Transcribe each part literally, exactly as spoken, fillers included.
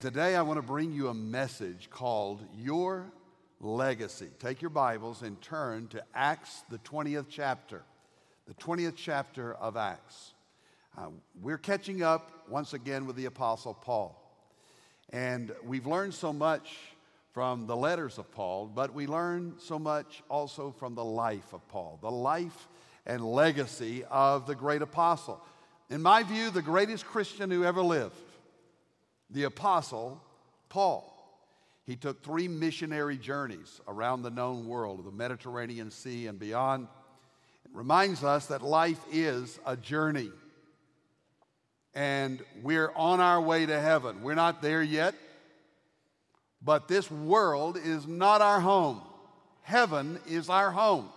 Today I want to bring you a message called Your Legacy. Take your Bibles and turn to Acts, the twentieth chapter. The twentieth chapter of Acts. Uh, we're catching up once again with the Apostle Paul. And we've learned so much from the letters of Paul, but we learn so much also from the life of Paul, the life and legacy of the great apostle. In my view, the greatest Christian who ever lived, the Apostle Paul. He took three missionary journeys around the known world, the Mediterranean Sea and beyond. It reminds us that life is a journey. And we're on our way to heaven. We're not there yet, but this world is not our home. Heaven is our home.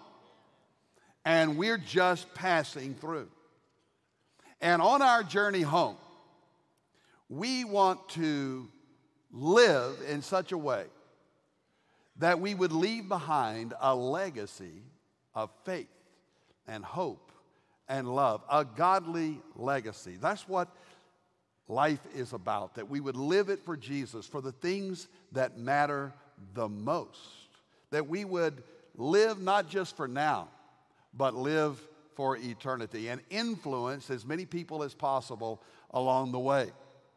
And we're just passing through. And on our journey home, we want to live in such a way that we would leave behind a legacy of faith and hope and love, a godly legacy. That's what life is about, that we would live it for Jesus, for the things that matter the most, that we would live not just for now, but live for eternity and influence as many people as possible along the way.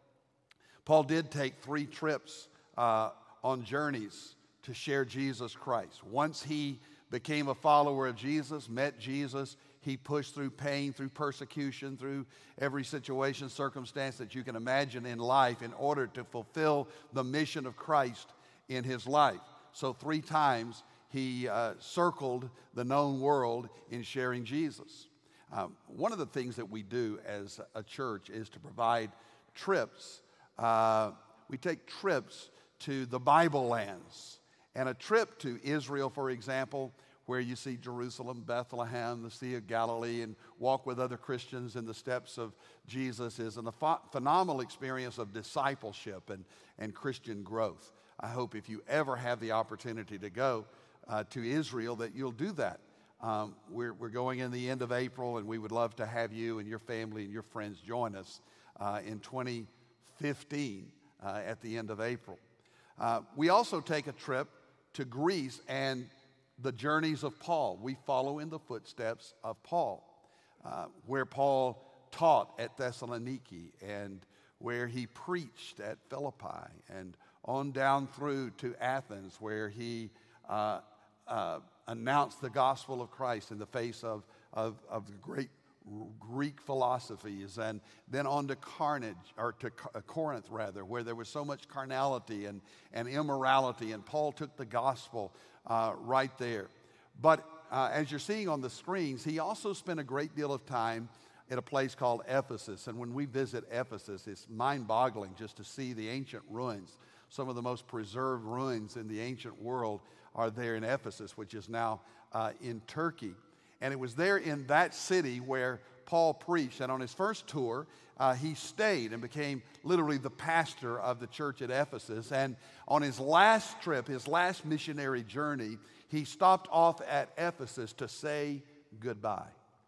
Paul did take three trips uh, on journeys to share Jesus Christ. Once he became a follower of Jesus, met Jesus, he pushed through pain, through persecution, through every situation, circumstance that you can imagine in life in order to fulfill the mission of Christ in his life. So three times he uh, circled the known world in sharing Jesus. Um, one of the things that we do as a church is to provide trips. Uh, we take trips to the Bible lands. And a trip to Israel, for example, where you see Jerusalem, Bethlehem, the Sea of Galilee, and walk with other Christians in the steps of Jesus is a ph- phenomenal experience of discipleship and, and Christian growth. I hope if you ever have the opportunity to go uh, to Israel that you'll do that. Um, we're, we're going in the end of April, and we would love to have you and your family and your friends join us uh, in twenty fifteen uh, at the end of April. Uh, we also take a trip to Greece and the journeys of Paul. We follow in the footsteps of Paul, uh, where Paul taught at Thessaloniki and where he preached at Philippi and on down through to Athens, where he uh, uh, announced the gospel of Christ in the face of, of, of the great Greek philosophies, and then on to Carnage, or to Corinth rather, where there was so much carnality and, and immorality, and Paul took the gospel uh, right there. But uh, as you're seeing on the screens, he also spent a great deal of time at a place called Ephesus, and when we visit Ephesus, it's mind-boggling just to see the ancient ruins. Some of the most preserved ruins in the ancient world are there in Ephesus, which is now uh, in Turkey. And it was there in that city where Paul preached. And on his first tour, uh, he stayed and became literally the pastor of the church at Ephesus. And on his last trip, his last missionary journey, he stopped off at Ephesus to say goodbye.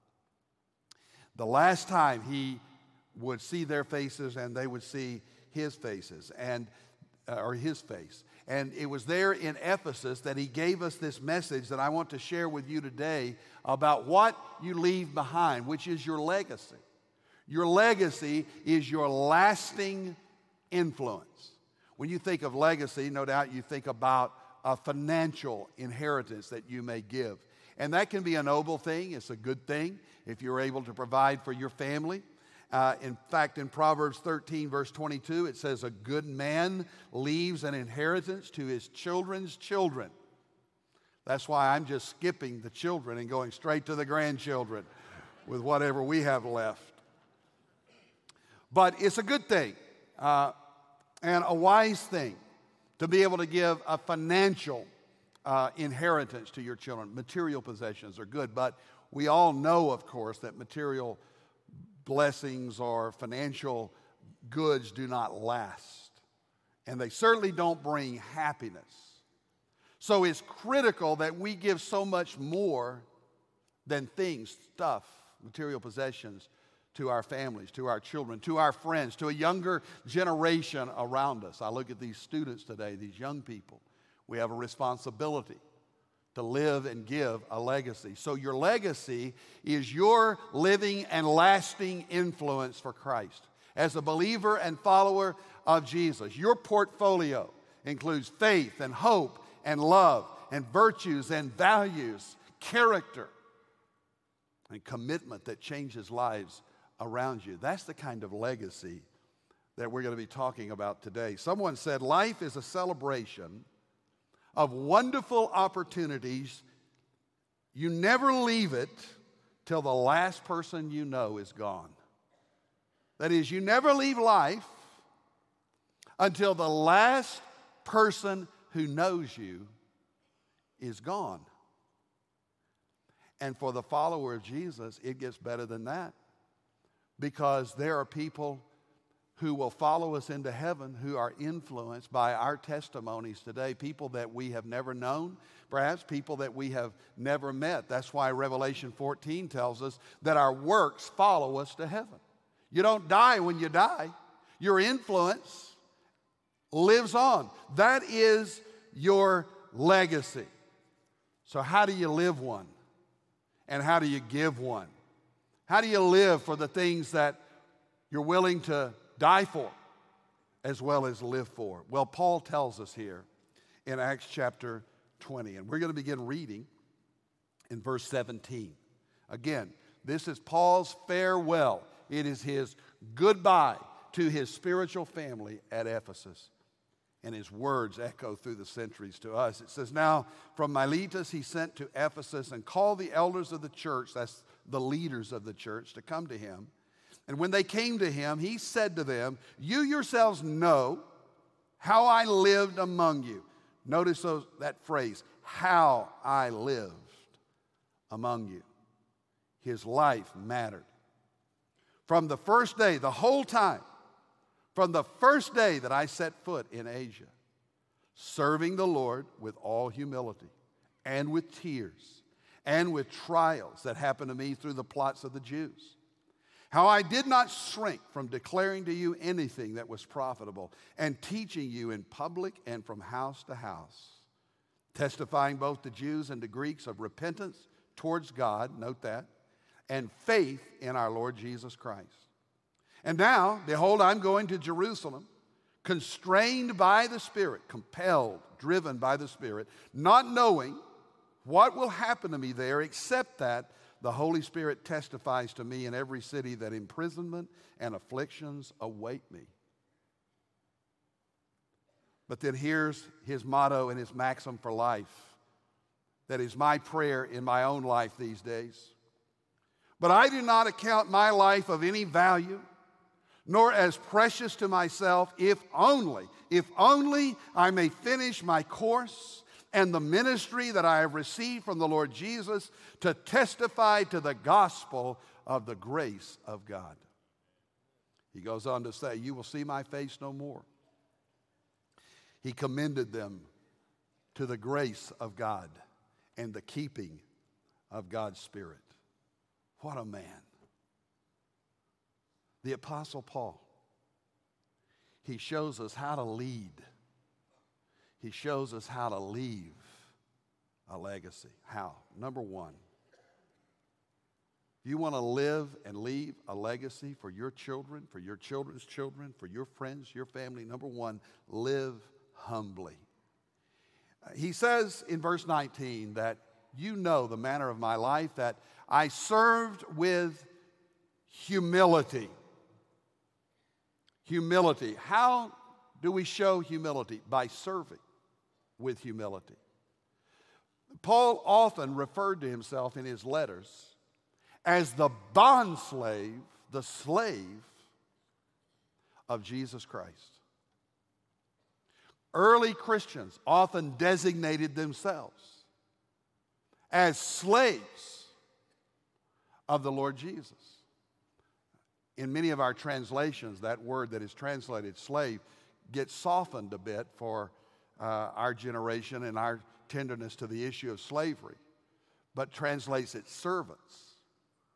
The last time he would see their faces and they would see his faces, and uh, or his face. And it was there in Ephesus that he gave us this message that I want to share with you today about what you leave behind, which is your legacy. Your legacy is your lasting influence. When you think of legacy, no doubt you think about a financial inheritance that you may give. And that can be a noble thing. It's a good thing if you're able to provide for your family. Uh, in fact, in Proverbs thirteen, verse twenty-two, it says, a good man leaves an inheritance to his children's children. That's why I'm just skipping the children and going straight to the grandchildren with whatever we have left. But it's a good thing uh, and a wise thing to be able to give a financial uh, inheritance to your children. Material possessions are good, but we all know, of course, that material blessings or financial goods do not last. And they certainly don't bring happiness. So it's critical that we give so much more than things, stuff, material possessions to our families, to our children, to our friends, to a younger generation around us. I look at these students today, these young people. We have a responsibility to live and give a legacy. So your legacy is your living and lasting influence for Christ. As a believer and follower of Jesus, your portfolio includes faith and hope and love and virtues and values, character and commitment that changes lives around you. That's the kind of legacy that we're going to be talking about today. Someone said, life is a celebration of wonderful opportunities. You never leave it till the last person you know is gone. That is, you never leave life until the last person who knows you is gone. And for the follower of Jesus, it gets better than that, because there are people who will follow us into heaven who are influenced by our testimonies today, people that we have never known, perhaps people that we have never met. That's why Revelation fourteen tells us that our works follow us to heaven. You don't die when you die. Your influence lives on. That is your legacy. So how do you live one? And how do you give one? How do you live for the things that you're willing to die for as well as live for? Well, Paul tells us here in Acts chapter twenty, and we're going to begin reading in verse seventeen. Again, this is Paul's farewell. It is his goodbye to his spiritual family at Ephesus. And his words echo through the centuries to us. It says, now from Miletus he sent to Ephesus and called the elders of the church, that's the leaders of the church, to come to him. And when they came to him, he said to them, you yourselves know how I lived among you. Notice those, that phrase, how I lived among you. His life mattered. From the first day, the whole time, from the first day that I set foot in Asia, serving the Lord with all humility and with tears and with trials that happened to me through the plots of the Jews. How I did not shrink from declaring to you anything that was profitable and teaching you in public and from house to house, testifying both to Jews and to Greeks of repentance towards God, note that, and faith in our Lord Jesus Christ. And now, behold, I'm going to Jerusalem, constrained by the Spirit, compelled, driven by the Spirit, not knowing what will happen to me there, except that the Holy Spirit testifies to me in every city that imprisonment and afflictions await me. But then here's his motto and his maxim for life. That is my prayer in my own life these days. But I do not account my life of any value, nor as precious to myself, if only, if only I may finish my course and the ministry that I have received from the Lord Jesus to testify to the gospel of the grace of God. He goes on to say, you will see my face no more. He commended them to the grace of God and the keeping of God's Spirit. What a man. The Apostle Paul, he shows us how to lead. He shows us how to leave a legacy. How? Number one, you want to live and leave a legacy for your children, for your children's children, for your friends, your family. Number one, live humbly. He says in verse nineteen that you know the manner of my life, that I served with humility. Humility. How do we show humility? By serving with humility. Paul often referred to himself in his letters as the bondslave, the slave of Jesus Christ. Early Christians often designated themselves as slaves of the Lord Jesus. In many of our translations, that word that is translated slave gets softened a bit for uh, our generation and our tenderness to the issue of slavery, but translates it servants.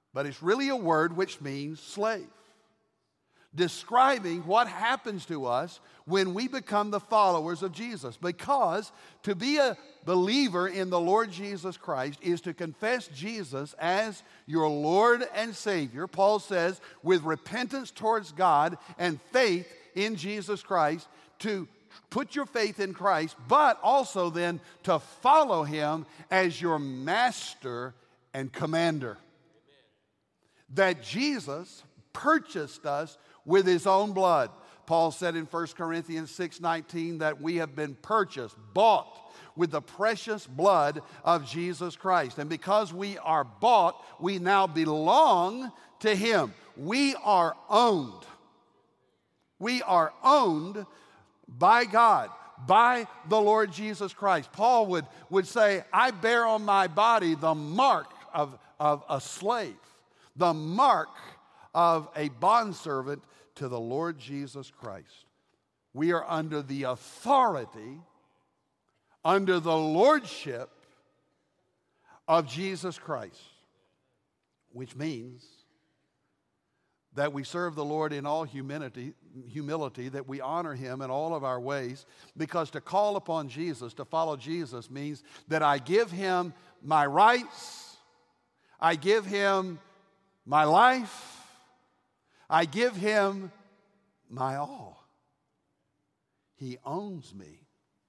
but it's really a word which means slave, describing what happens to us when we become the followers of Jesus. Because to be a believer in the Lord Jesus Christ is to confess Jesus as your Lord and Savior. Paul says, with repentance towards God and faith in Jesus Christ, to put your faith in Christ, but also then to follow Him as your master and commander. Amen. That Jesus purchased us with His own blood. Paul said in First Corinthians six nineteen that we have been purchased, bought with the precious blood of Jesus Christ. And because we are bought, we now belong to Him. We are owned. We are owned by God, by the Lord Jesus Christ. Paul would, would say, I bear on my body the mark of, of a slave, the mark of a bondservant to the Lord Jesus Christ. We are under the authority, under the lordship of Jesus Christ, which means that we serve the Lord in all humility, humility, that we honor Him in all of our ways, because to call upon Jesus, to follow Jesus, means that I give Him my rights, I give Him my life, I give Him my all. He owns me.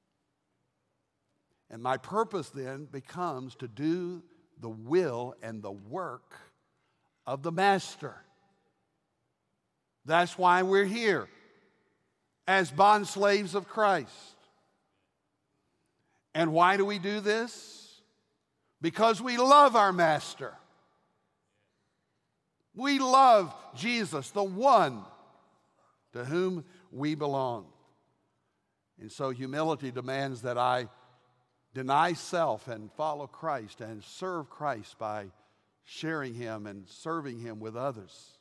And my purpose then becomes to do the will and the work of the Master. That's why we're here as bond slaves of Christ. And why do we do this? Because we love our Master. We love Jesus, the one to whom we belong. And so humility demands that I deny self and follow Christ and serve Christ by sharing Him and serving Him with others.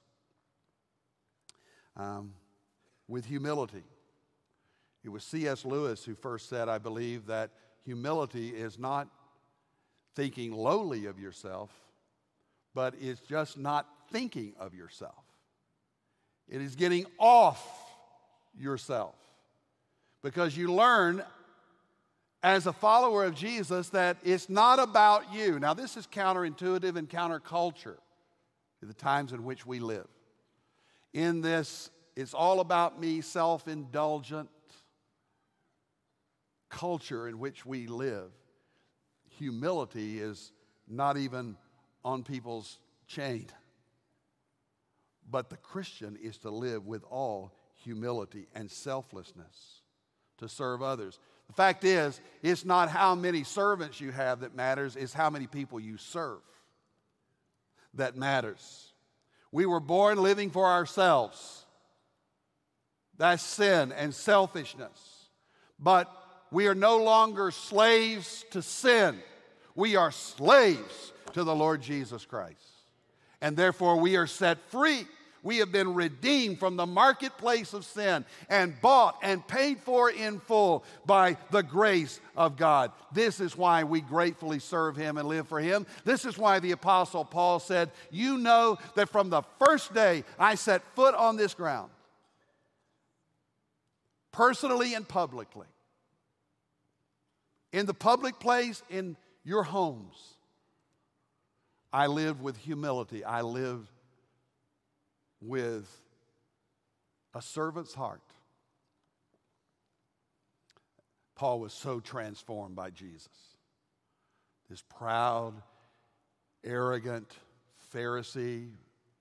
Um, with humility. It was C S Lewis who first said, I believe, that humility is not thinking lowly of yourself, but it's just not thinking of yourself. It is getting off yourself. Because you learn as a follower of Jesus that it's not about you. Now, this is counterintuitive and counterculture to the times in which we live. In this, it's all about me, self-indulgent culture in which we live. Humility is not even on people's chain. But the Christian is to live with all humility and selflessness to serve others. The fact is, it's not how many servants you have that matters, it's how many people you serve that matters. We were born living for ourselves. That's sin and selfishness. But we are no longer slaves to sin. We are slaves to the Lord Jesus Christ. And therefore we are set free. We have been redeemed from the marketplace of sin and bought and paid for in full by the grace of God. This is why we gratefully serve Him and live for Him. This is why the Apostle Paul said, you know that from the first day I set foot on this ground, personally and publicly, in the public place, in your homes, I lived with humility. I lived with a servant's heart. Paul was so transformed by Jesus. This proud, arrogant Pharisee,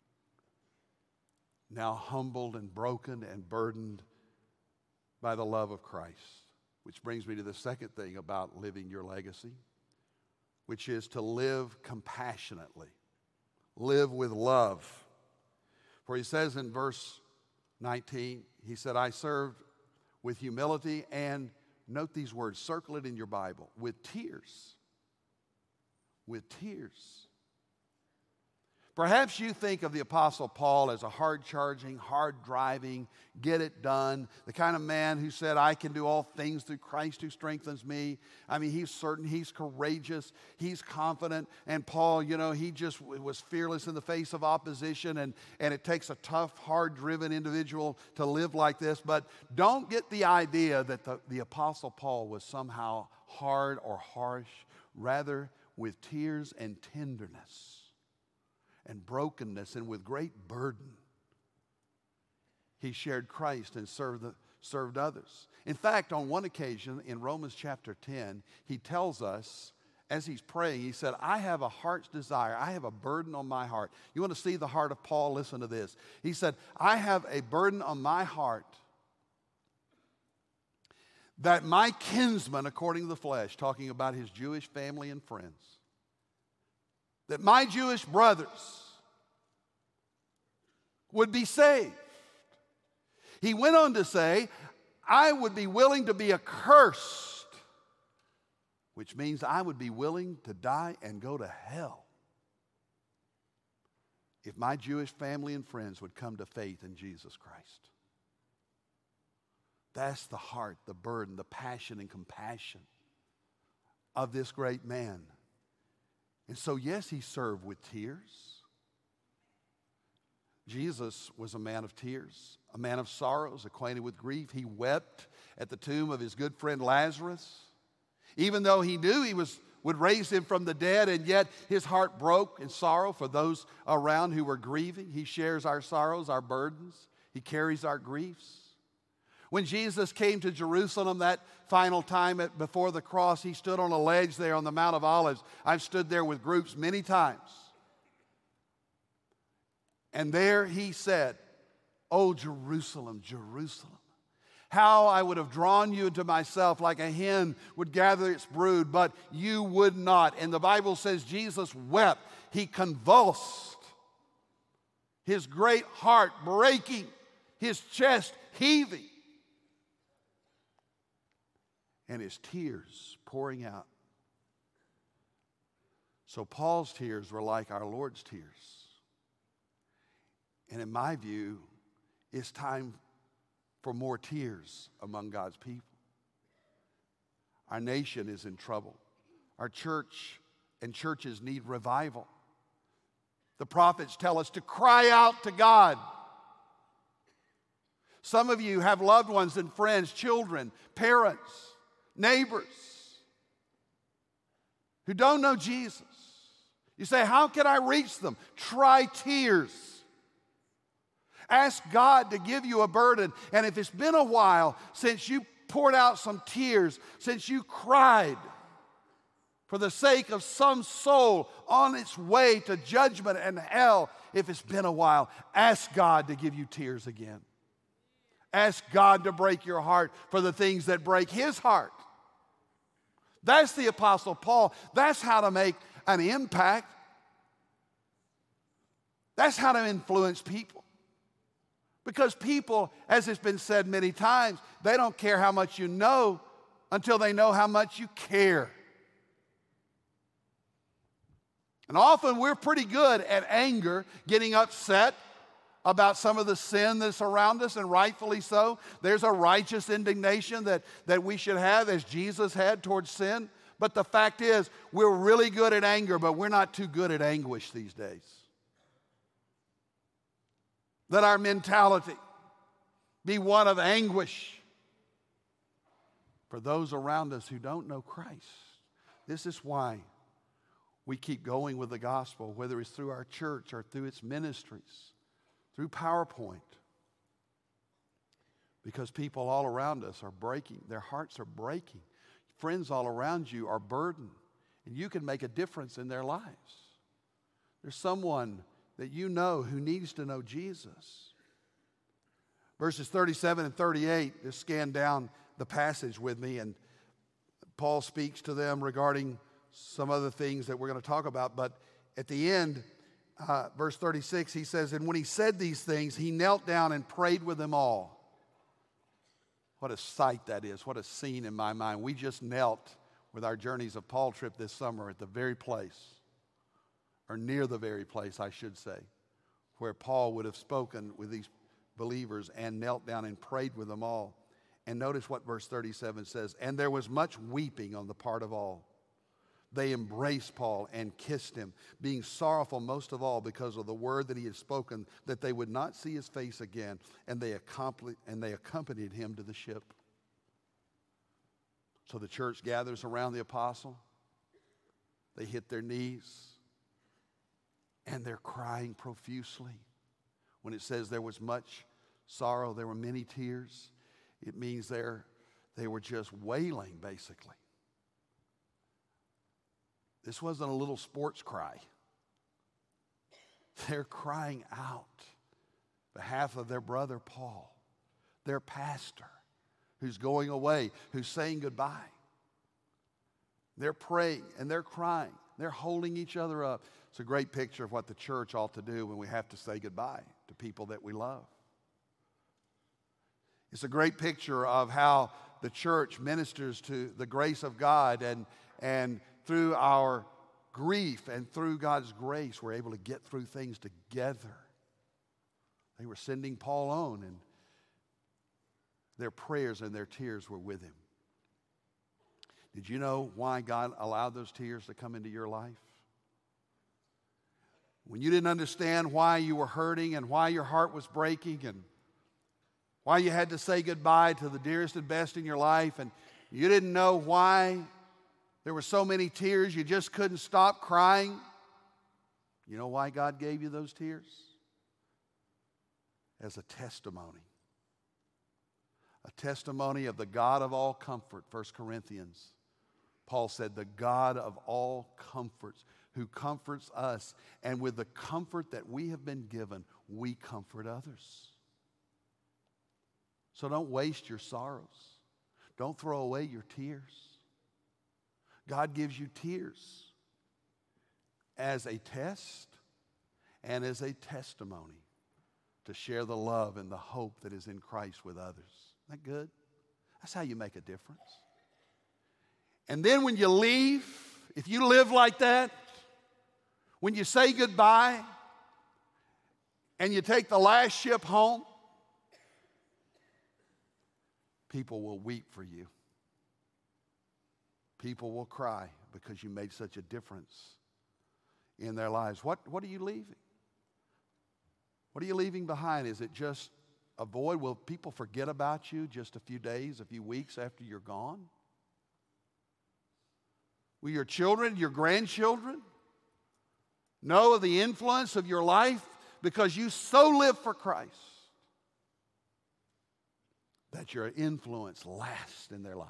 now humbled and broken and burdened by the love of Christ. Which brings me to the second thing about living your legacy, which is to live compassionately, live with love. For he says in verse nineteen, he said, I served with humility and, note these words, circle it in your Bible, with tears. With tears. Perhaps you think of the Apostle Paul as a hard-charging, hard-driving, get-it-done, the kind of man who said, I can do all things through Christ who strengthens me. I mean, he's certain, he's courageous, he's confident. And Paul, you know, he just was fearless in the face of opposition, and, and it takes a tough, hard-driven individual to live like this. But don't get the idea that the, the Apostle Paul was somehow hard or harsh, rather with tears and tenderness and brokenness, and with great burden, he shared Christ and served, the, served others. In fact, on one occasion in Romans chapter ten, he tells us, as he's praying, he said, I have a heart's desire. I have a burden on my heart. You want to see the heart of Paul? Listen to this. He said, I have a burden on my heart that my kinsmen, according to the flesh, talking about his Jewish family and friends, that my Jewish brothers would be saved. He went on to say, I would be willing to be accursed, which means I would be willing to die and go to hell if my Jewish family and friends would come to faith in Jesus Christ. That's the heart, the burden, the passion and compassion of this great man. And so, yes, he served with tears. Jesus was a man of tears, a man of sorrows, acquainted with grief. He wept at the tomb of his good friend Lazarus. Even though he knew he was, would raise him from the dead, and yet his heart broke in sorrow for those around who were grieving. He shares our sorrows, our burdens. He carries our griefs. When Jesus came to Jerusalem that final time at, before the cross, he stood on a ledge there on the Mount of Olives. I've stood there with groups many times. And there he said, "Oh, Jerusalem, Jerusalem, how I would have drawn you into myself like a hen would gather its brood, but you would not." And the Bible says Jesus wept. He convulsed, his great heart breaking, his chest heaving, and his tears pouring out. So Paul's tears were like our Lord's tears. And in my view, it's time for more tears among God's people. Our nation is in trouble. Our church and churches need revival. The prophets tell us to cry out to God. Some of you have loved ones and friends, children, parents, neighbors who don't know Jesus. You say, how can I reach them? Try tears. Ask God to give you a burden. And if it's been a while since you poured out some tears, since you cried for the sake of some soul on its way to judgment and hell, if it's been a while, ask God to give you tears again. Ask God to break your heart for the things that break His heart. That's the Apostle Paul. That's how to make an impact. That's how to influence people. Because people, as it's been said many times, they don't care how much you know until they know how much you care. And often we're pretty good at anger, getting upset about some of the sin that's around us, and rightfully so. There's a righteous indignation that, that we should have, as Jesus had towards sin. But the fact is, we're really good at anger, but we're not too good at anguish these days. Let our mentality be one of anguish for those around us who don't know Christ. This is why we keep going with the gospel, whether it's through our church or through its ministries, through PowerPoint. Because people all around us are breaking. Their hearts are breaking. Friends all around you are burdened, and you can make a difference in their lives. There's someone that you know who needs to know Jesus. Verses thirty-seven and thirty-eight, just scan down the passage with me, and Paul speaks to them regarding some other things that we're going to talk about. But at the end, uh, verse thirty-six, he says, "And when he said these things, he knelt down and prayed with them all." What a sight that is. What a scene in my mind. We just knelt with our Journeys of Paul trip this summer at the very place or near the very place, I should say, where Paul would have spoken with these believers and knelt down and prayed with them all. And notice what verse thirty-seven says. And there was much weeping on the part of all. They embraced Paul and kissed him, being sorrowful most of all because of the word that he had spoken, that they would not see his face again. And they accompanied, and they accompanied him to the ship. So the church gathers around the apostle. They hit their knees. And they're crying profusely. When it says there was much sorrow, there were many tears, it means they're, they were just wailing, basically. This wasn't a little sports cry. They're crying out on behalf of their brother Paul, their pastor, who's going away, who's saying goodbye. They're praying and they're crying. They're holding each other up. It's a great picture of what the church ought to do when we have to say goodbye to people that we love. It's a great picture of how the church ministers to the grace of God, and, and through our grief and through God's grace, we're able to get through things together. They were sending Paul on, and their prayers and their tears were with him. Did you know why God allowed those tears to come into your life? When you didn't understand why you were hurting and why your heart was breaking and why you had to say goodbye to the dearest and best in your life, and you didn't know why there were so many tears, you just couldn't stop crying. You know why God gave you those tears? As a testimony. A testimony of the God of all comfort, First Corinthians. Paul said, the God of all comforts, who comforts us, and with the comfort that we have been given, we comfort others. So don't waste your sorrows. Don't throw away your tears. God gives you tears as a test and as a testimony to share the love and the hope that is in Christ with others. Isn't that good? That's how you make a difference. And then when you leave, if you live like that, when you say goodbye and you take the last ship home, people will weep for you. People will cry because you made such a difference in their lives. What, what are you leaving? What are you leaving behind? Is it just a void? Will people forget about you just a few days, a few weeks after you're gone? Will your children, your grandchildren know of the influence of your life because you so live for Christ that your influence lasts in their lives?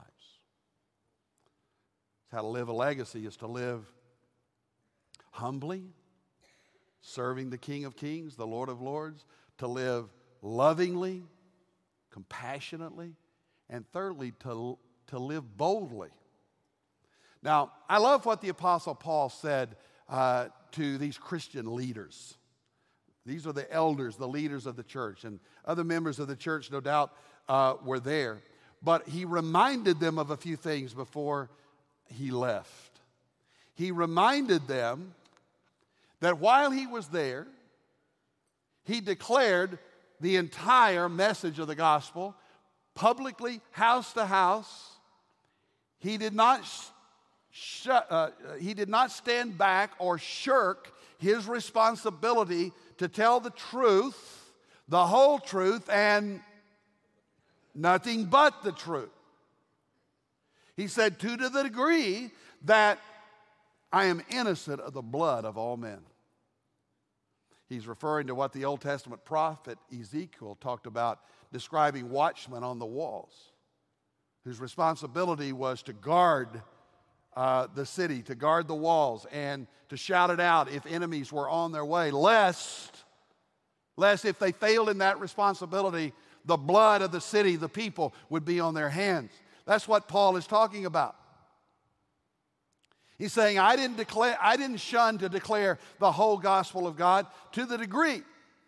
It's how to live a legacy is to live humbly, serving the King of Kings, the Lord of Lords, to live lovingly, compassionately, and thirdly, to, to live boldly. Now, I love what the Apostle Paul said uh, to these Christian leaders. These are the elders, the leaders of the church, and other members of the church, no doubt, uh, were there. But he reminded them of a few things before he left. He reminded them that while he was there, he declared the entire message of the gospel publicly, house to house. He did not sh- uh, he did not stand back or shirk his responsibility to tell the truth, the whole truth, and nothing but the truth. He said, to the degree that I am innocent of the blood of all men. He's referring to what the Old Testament prophet Ezekiel talked about, describing watchmen on the walls, whose responsibility was to guard uh, the city, to guard the walls, and to shout it out if enemies were on their way, lest, lest if they failed in that responsibility, the blood of the city, the people, would be on their hands. That's what Paul is talking about. He's saying, I didn't declare, I didn't shun to declare the whole gospel of God to the degree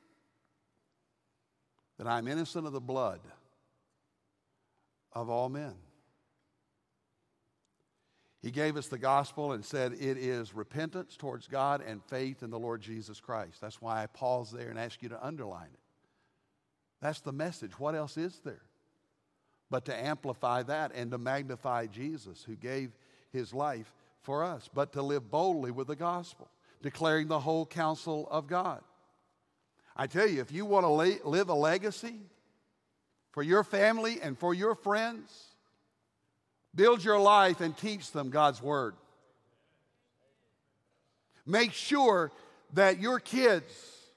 that I'm innocent of the blood of all men. He gave us the gospel and said it is repentance towards God and faith in the Lord Jesus Christ. That's why I pause there and ask you to underline it. That's the message. What else is there? But to amplify that and to magnify Jesus, who gave his life for us, but to live boldly with the gospel, declaring the whole counsel of God. I tell you, if you want to live a legacy for your family and for your friends, build your life and teach them God's word. Make sure that your kids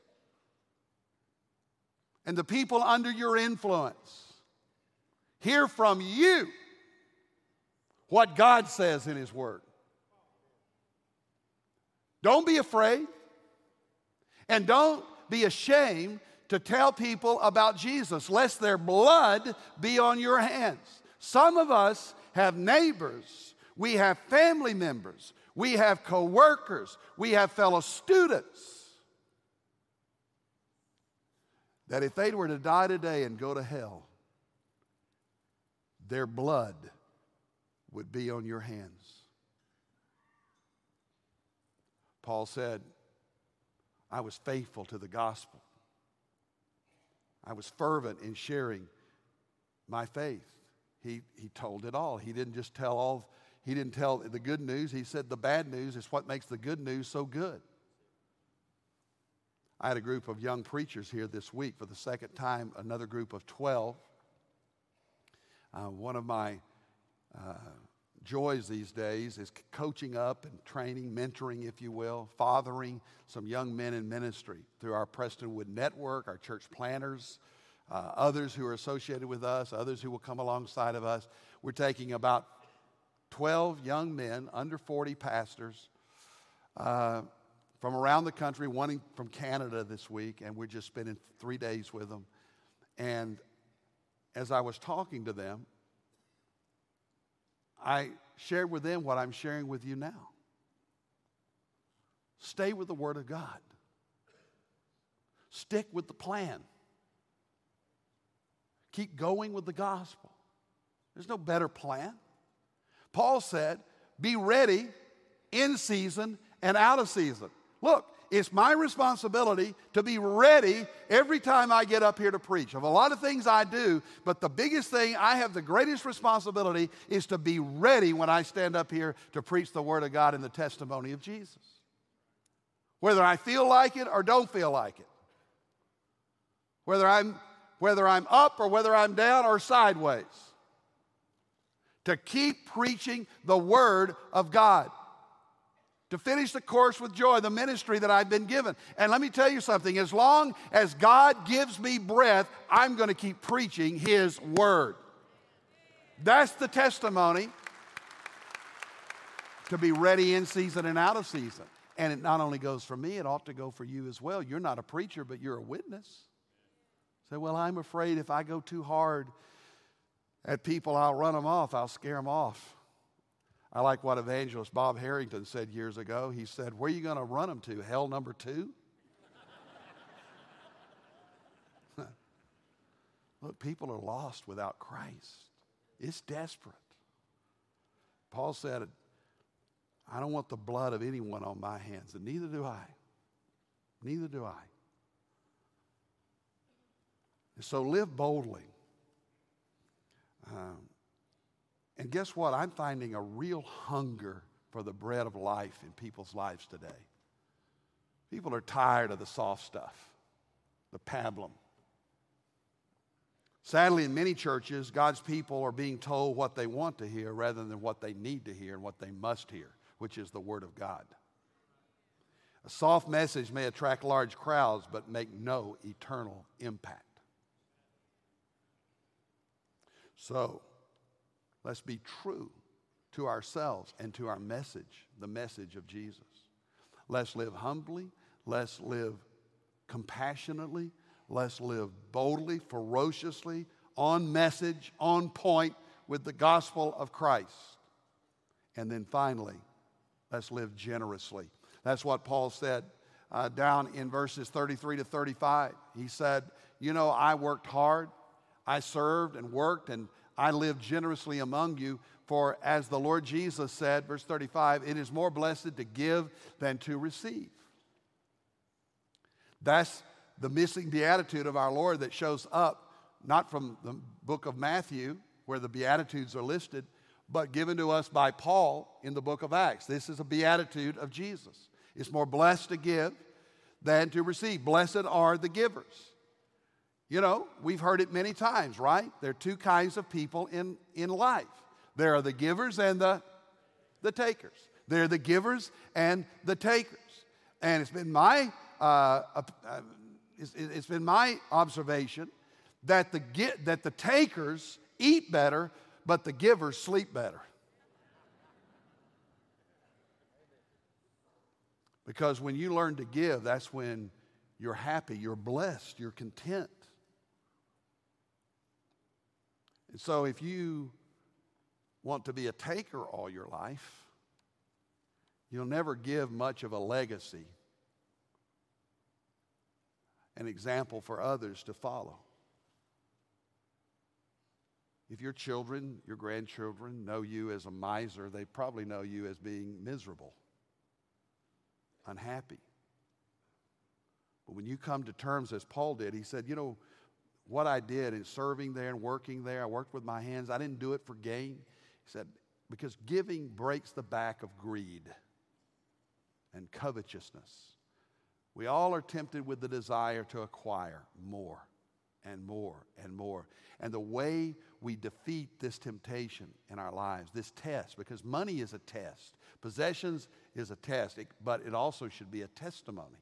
and the people under your influence hear from you what God says in his word. Don't be afraid, and don't be ashamed to tell people about Jesus, lest their blood be on your hands. Some of us have neighbors, we have family members, we have co-workers, we have fellow students, that if they were to die today and go to hell, their blood would be on your hands. Paul said, I was faithful to the gospel. I was fervent in sharing my faith. He, he told it all. He didn't just tell all, he didn't tell the good news. He said the bad news is what makes the good news so good. I had a group of young preachers here this week for the second time, another group of twelve. Uh, one of my uh, joys these days is coaching up and training, mentoring, if you will, fathering some young men in ministry through our Prestonwood Network, our church planners, uh, others who are associated with us, others who will come alongside of us. We're taking about twelve young men, under forty pastors, uh, from around the country, one from Canada this week, and we're just spending three days with them. And as I was talking to them, I shared with them what I'm sharing with you now. Stay with the Word of God. Stick with the plan. Keep going with the gospel. There's no better plan. Paul said, be ready in season and out of season. Look, it's my responsibility to be ready every time I get up here to preach. Of a lot of things I do, but the biggest thing, I have the greatest responsibility is to be ready when I stand up here to preach the Word of God and the testimony of Jesus. Whether I feel like it or don't feel like it. Whether I'm, whether I'm up or whether I'm down or sideways. To keep preaching the Word of God. To finish the course with joy, the ministry that I've been given. And let me tell you something, as long as God gives me breath, I'm going to keep preaching His Word. That's the testimony to be ready in season and out of season. And it not only goes for me, it ought to go for you as well. You're not a preacher, but you're a witness. Say, well, I'm afraid if I go too hard at people, I'll run them off, I'll scare them off. I like what evangelist Bob Harrington said years ago. He said, where are you going to run them to? Hell number two? Look, people are lost without Christ. It's desperate. Paul said, I don't want the blood of anyone on my hands, and neither do I. Neither do I. And so live boldly. Um, And guess what? I'm finding a real hunger for the bread of life in people's lives today. People are tired of the soft stuff, the pablum. Sadly, in many churches, God's people are being told what they want to hear rather than what they need to hear and what they must hear, which is the Word of God. A soft message may attract large crowds, but make no eternal impact. So, let's be true to ourselves and to our message, the message of Jesus. Let's live humbly. Let's live compassionately. Let's live boldly, ferociously, on message, on point with the gospel of Christ. And then finally, let's live generously. That's what Paul said uh, down in verses thirty-three to thirty-five. He said, you know, I worked hard. I served and worked, and I live generously among you, for as the Lord Jesus said, verse thirty-five, it is more blessed to give than to receive. That's the missing beatitude of our Lord that shows up, not from the book of Matthew, where the Beatitudes are listed, but given to us by Paul in the book of Acts. This is a beatitude of Jesus. It's more blessed to give than to receive. Blessed are the givers. You know, we've heard it many times, right? There are two kinds of people in, in life. There are the givers and the, the takers. There are the givers and the takers. And it's been my, uh, uh, it's, it's been my observation that the, that the takers eat better, but the givers sleep better. Because when you learn to give, that's when you're happy, you're blessed, you're content. And so if you want to be a taker all your life, you'll never give much of a legacy, an example for others to follow. If your children, your grandchildren know you as a miser, they probably know you as being miserable, unhappy. But when you come to terms, as Paul did, he said, you know, what I did in serving there and working there, I worked with my hands. I didn't do it for gain. He said, because giving breaks the back of greed and covetousness. We all are tempted with the desire to acquire more and more and more. And the way we defeat this temptation in our lives, this test, because money is a test, possessions is a test, it, but it also should be a testimony.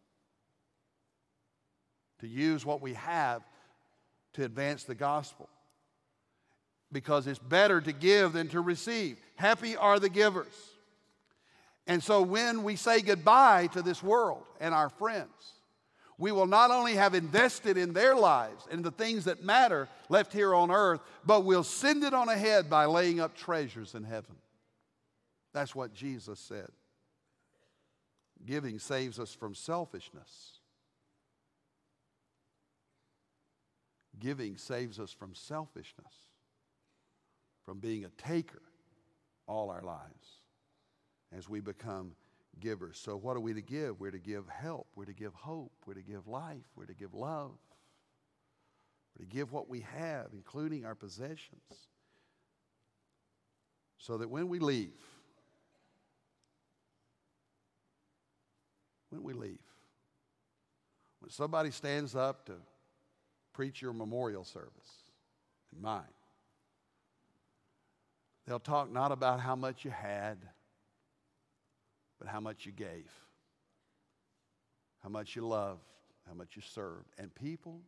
To use what we have to advance the gospel. Because it's better to give than to receive. Happy are the givers. And so when we say goodbye to this world and our friends, we will not only have invested in their lives and the things that matter left here on earth, but we'll send it on ahead by laying up treasures in heaven. That's what Jesus said. Giving saves us from selfishness. Giving saves us from selfishness, from being a taker all our lives as we become givers. So what are we to give? We're to give help. We're to give hope. We're to give life. We're to give love. We're to give what we have, including our possessions, so that when we leave, when we leave, when somebody stands up to preach your memorial service and mine, they'll talk not about how much you had, but how much you gave, how much you loved, how much you served. And people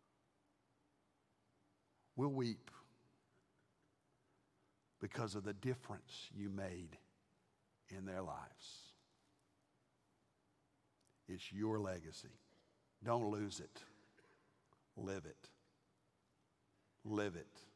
will weep because of the difference you made in their lives. It's your legacy. Don't lose it. Live it. Live it.